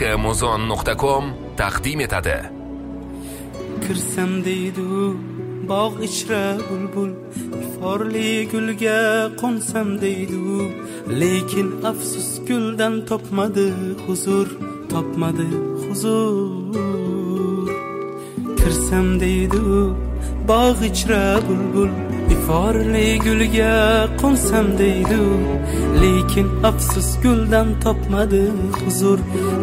muzon.com taqdim etadi. Kirsam deydi bog' ichra bulbul, iforli gulga qo'nsam deydi, lekin afsus guldan topmadi huzur. Kirsam deydi bog' ichra bulbul, iforli gulga qo'nsam deydi, lekin afsus guldan topmadi huzur.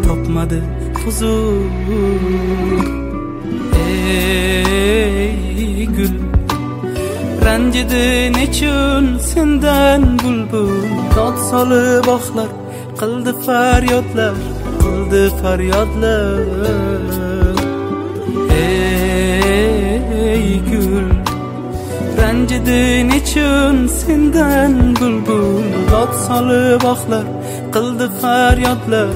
Ey gul, ranjidi nechun sendan bulbul, dod solib oqlar, qildi faryodlar. Ey gul, ranjidi nechun sendan bulbul, dod solib oqlar, qildi faryodlar.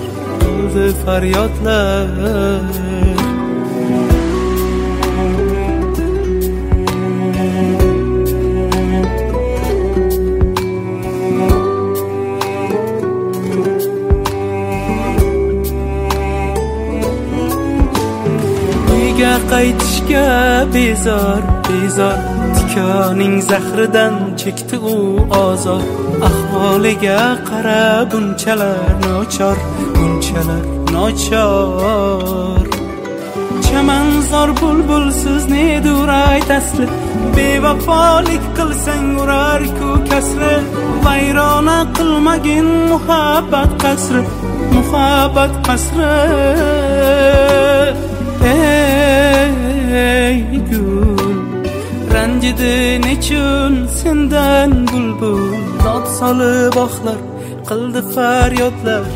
Uyga qaytishga bezor, tikoning zahridan chekdi u ozor. Ahvoliga qara bunchalar nochor. Chamanzor bulbulsiz ne duray tasli, bevafolik qilsang urar-ku kasri. Vayrona qilmagin muhabbat qasri. Ey gul, ranjidi nechun sendan bulbul, dod solib oqlar, qildi faryodlar.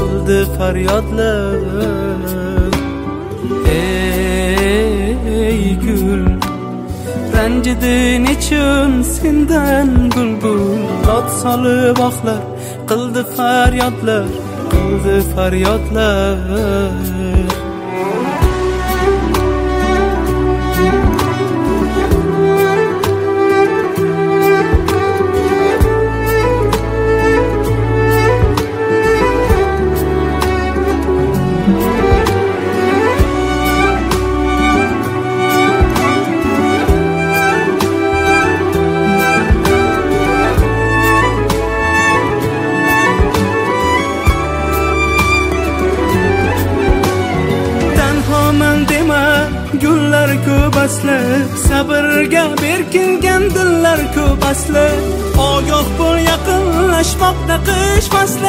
Ey gul, ranjidi nechun sendan bulbul, dod solib oqlar, qildi faryodlar. Gullar ko'p asli, sabrga berkingan dillar ko'p asli. Ogoh bo'l, yaqinlashmoqda qish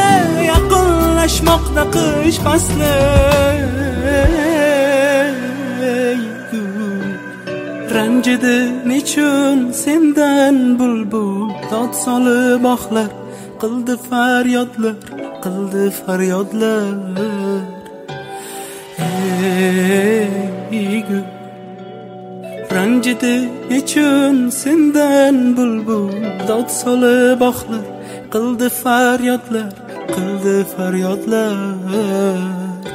fasli. Ey gul, ranjidi nechun sendan bulbul, dod solib oqlar, qildi faryodlar. Ey gul, ranjidi nechun sendan bulbul, dod solib oqlar, qildi faryodlar.